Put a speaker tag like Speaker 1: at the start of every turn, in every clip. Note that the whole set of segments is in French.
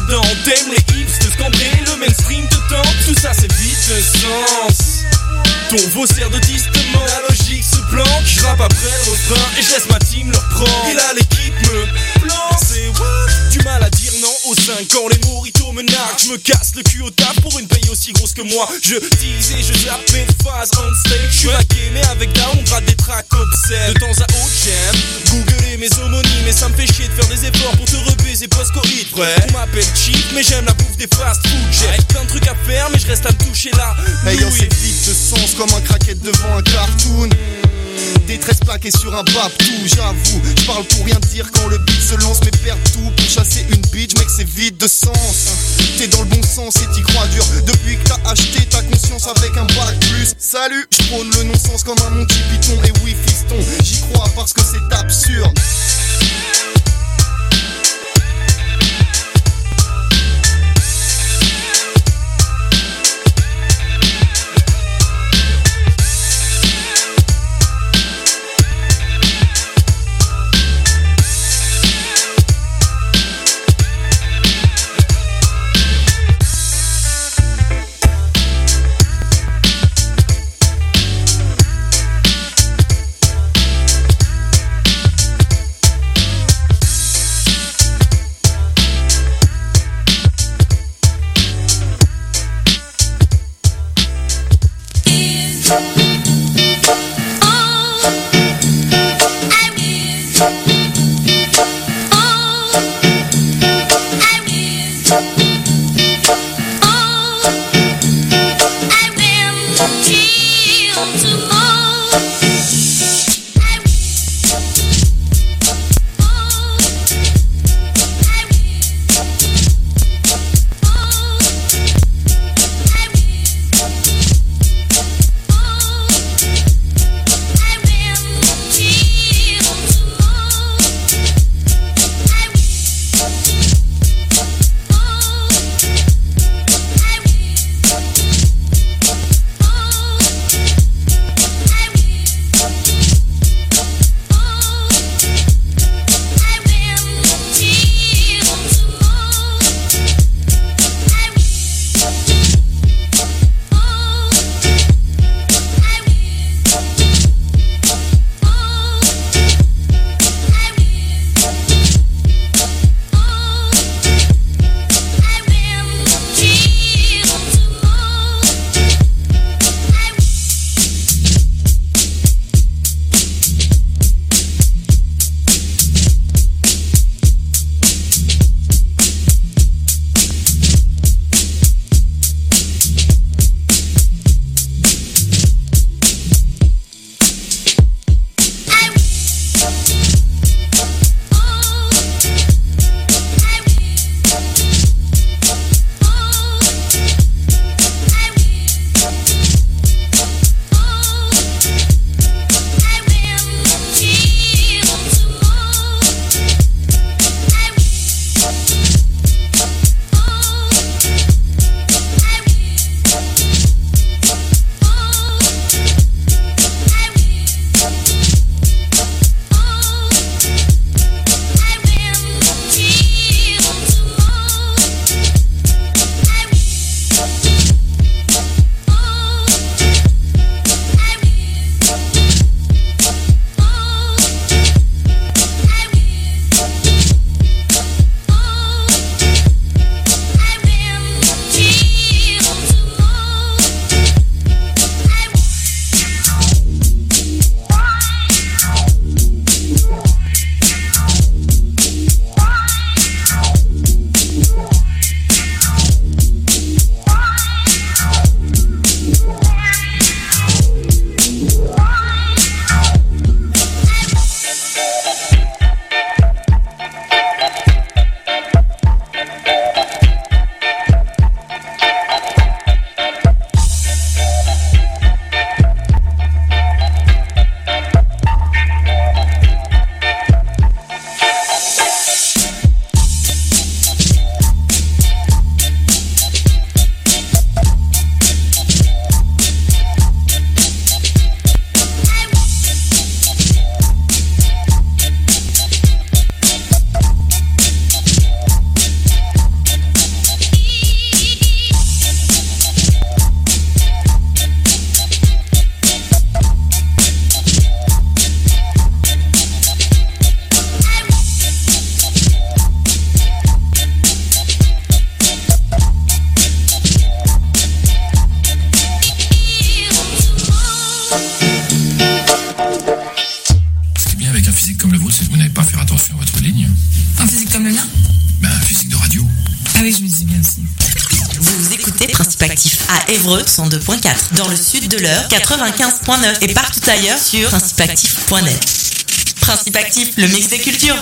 Speaker 1: dedans. T'aimes les hips, te scandrer, le mainstream te tente. Tout ça c'est vide de sens. Ton faussaire de distement, la logique se planque. Je rappe après le refrain et je laisse ma team leur prendre. Et là l'équipe me plante. C'est what? Du mal à dire non aux 5 ans, les moritos me narquent. Je me casse le cul au taf pour une paye aussi grosse que moi. Je tease et je zappe mes phases on stage. Je suis raqué mais avec down on gratte des tracks obscènes. De temps à autre j'aime googler mes homonymes. Et ça me fait chier de faire des efforts pour te rebaiser post-coïd. Ouais, on m'appelle cheap mais j'aime la bouffe des fast food. J'ai plein de trucs à faire mais je reste à me toucher là.
Speaker 2: Hey yo, c'est vide de sens comme un craquette devant un cartoon. Détresse plaquée sur un baptou, j'avoue. J'parle pour rien dire quand le beat se lance. Mais perdre tout pour chasser une bitch, mec c'est vide de sens. T'es dans le bon sens et t'y crois dur. Depuis que t'as acheté ta conscience avec un bac plus. Salut, j'prône le non-sens comme un Monty Python. Et oui fiston, j'y crois parce que c'est absurde.
Speaker 3: oui, je me dis bien aussi.
Speaker 4: Vous écoutez Principe Actif à Évreux 102.4, dans le sud de l'Eure 95.9 et partout ailleurs sur principeactif.net. Principe Actif, le mix des cultures.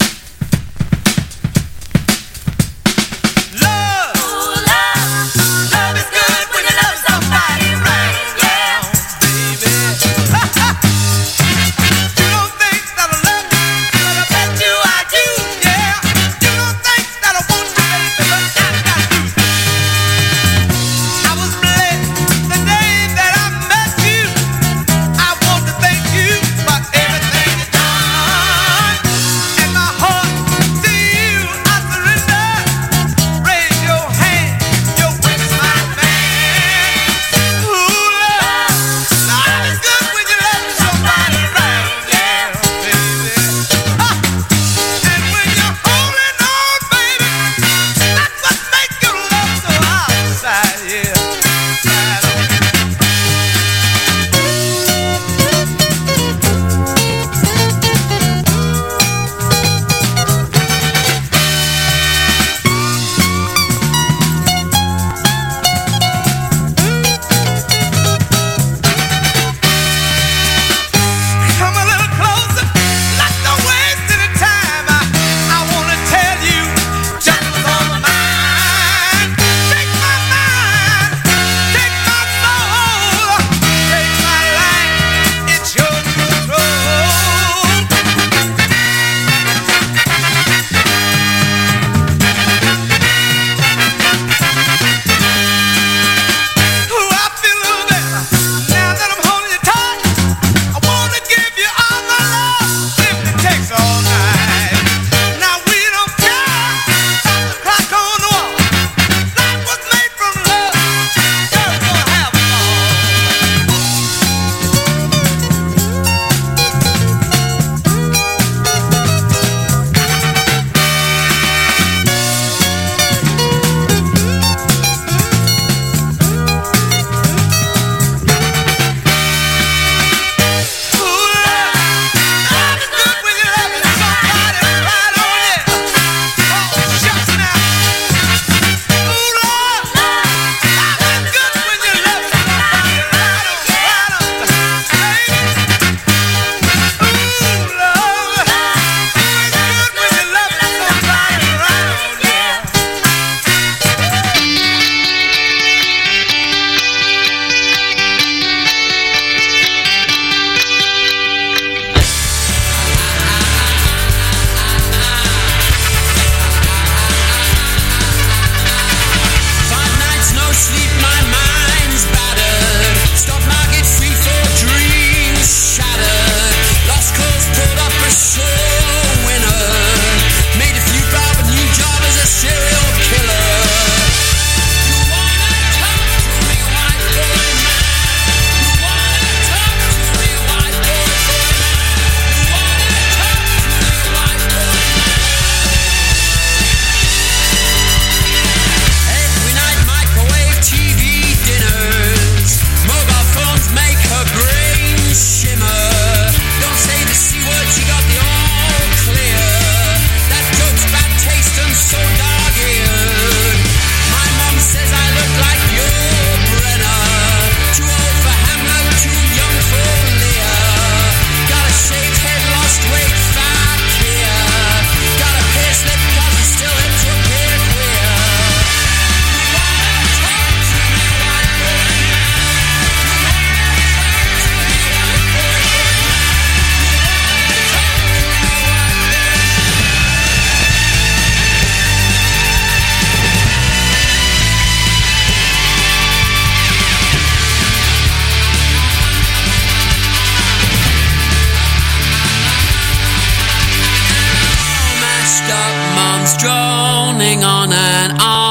Speaker 5: droning on and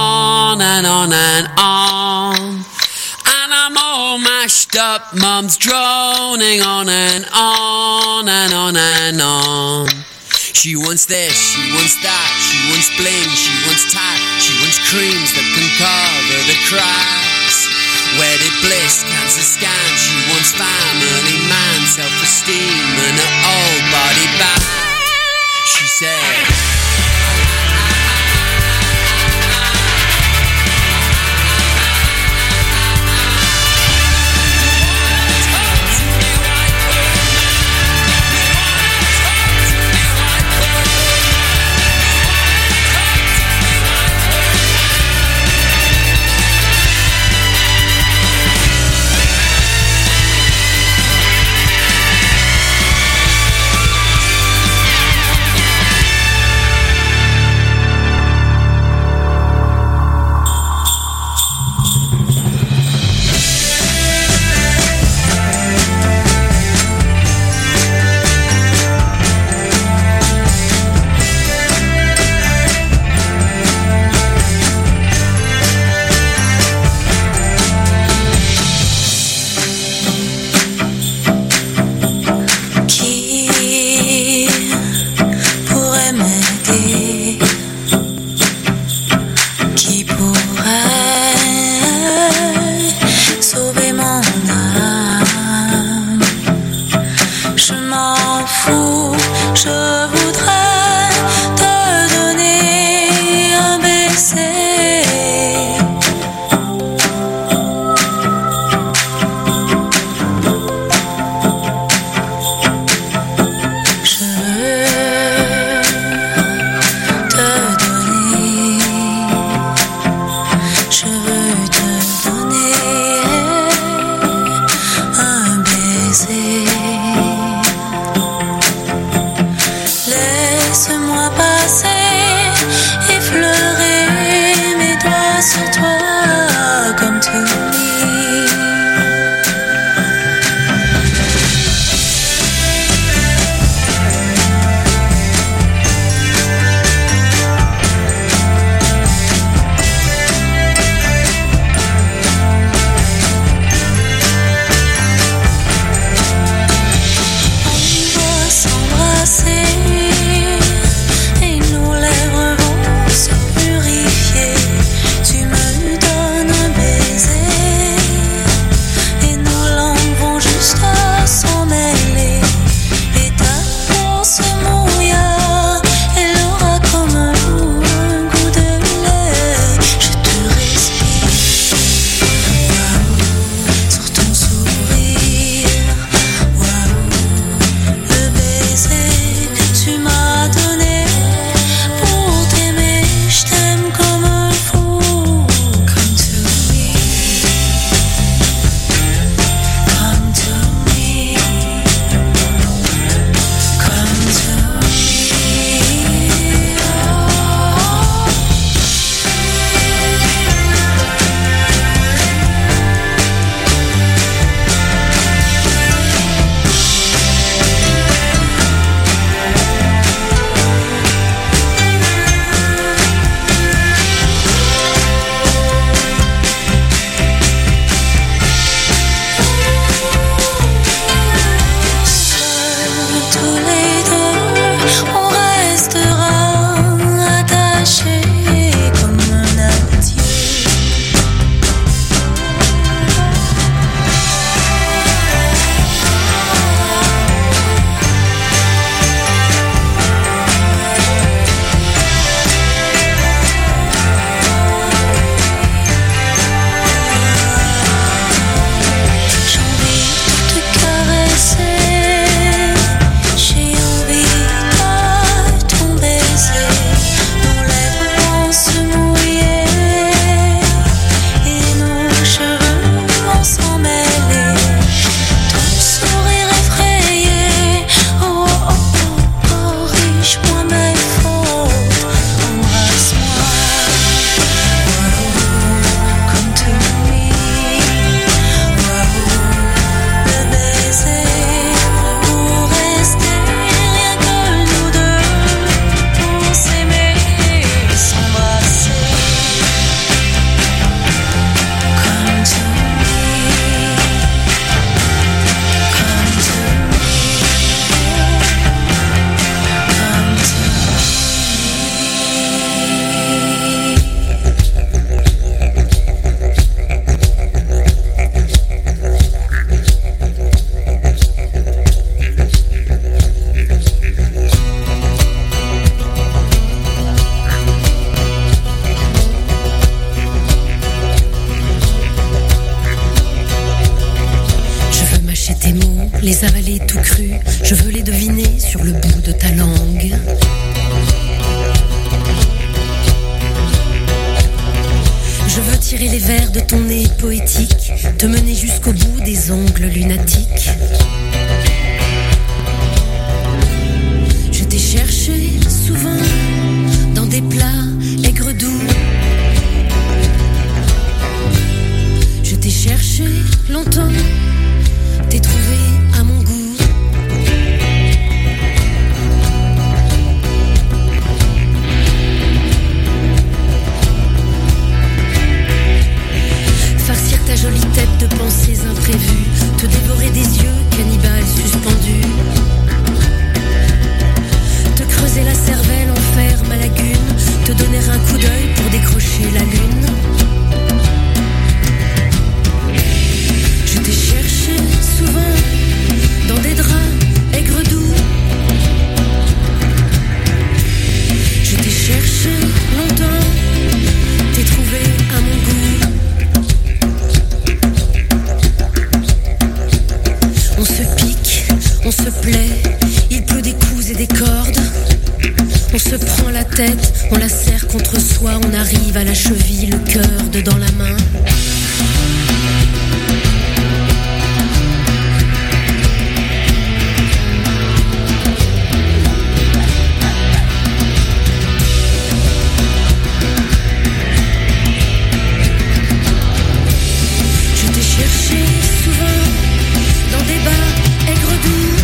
Speaker 5: on and on and on. And I'm all mashed up, Mum's droning on and on and on and on. She wants this, she wants that, she wants bling, she wants tack, she wants creams that can cover the cracks. Wedded bliss, cancer scan, she wants family man, self-esteem and her old body back. She said
Speaker 3: les avaler tout cru. Je veux les deviner sur le bout de ta langue. Je veux tirer les vers de ton nez poétique, te mener jusqu'au bout des ongles lunatiques. Je t'ai cherché souvent dans des plats aigres doux. Je t'ai cherché longtemps, t'ai trouvé à mon goût. Farcir ta jolie tête de pensées imprévues, te dévorer des yeux cannibales suspendus, te creuser la cervelle en fer ma lagune, te donner un coup d'œil pour décrocher la lune. Je t'ai cherché souvent dans des draps aigres doux. Je t'ai cherché longtemps, t'ai trouvé à mon goût. On se pique, on se plaît, il pleut des coups et des cordes. On se prend la tête, on la serre contre soi, on arrive à la cheville, le cœur dedans la main. Je t'ai cherché souvent dans des bas aigres doux.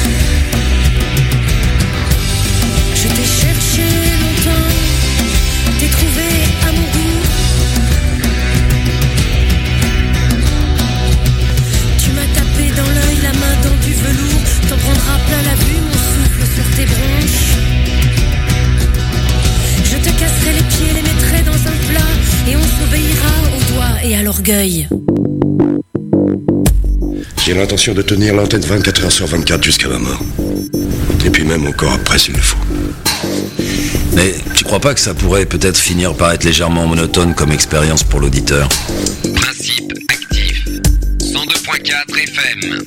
Speaker 3: Je t'ai cherché longtemps, t'ai trouvé à mon goût. Tu m'as tapé dans l'œil, la main dans du velours. T'en prendras plein la vue, mon souffle sur tes bronches. Je te casserai les pieds, les mettrai dans un plat, et on s'obéira aux doigts et à l'orgueil.
Speaker 6: J'ai l'intention de tenir l'antenne 24 heures sur 24 jusqu'à ma mort. Et puis même encore après s'il le faut.
Speaker 7: Mais tu crois pas que ça pourrait peut-être finir par être légèrement monotone comme expérience pour l'auditeur?
Speaker 8: Principe actif. 102.4 FM.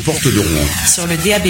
Speaker 9: porte de Rouen.
Speaker 4: Sur le DAB+.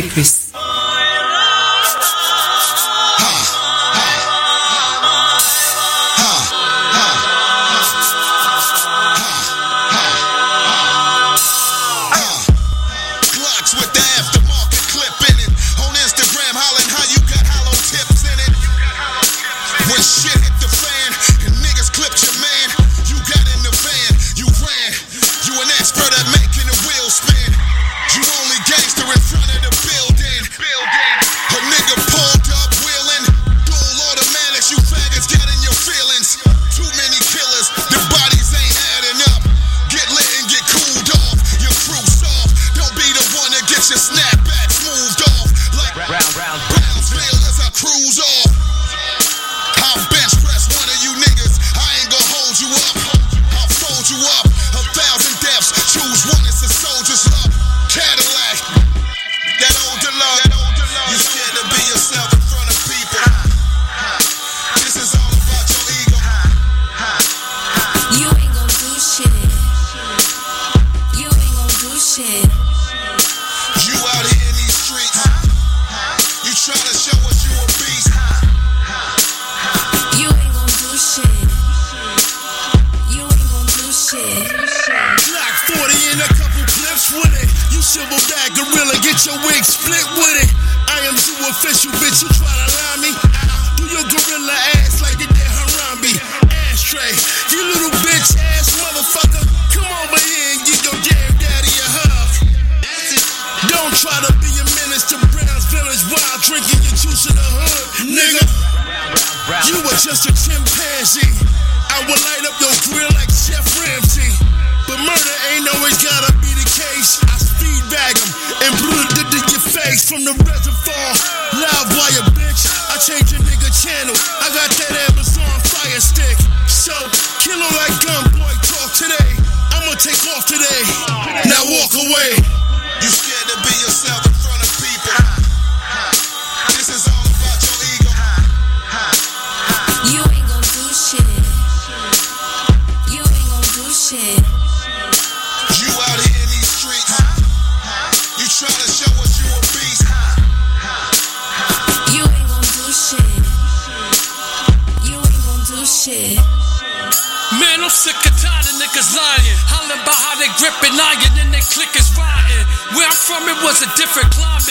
Speaker 1: Where I'm from, it was a different climate.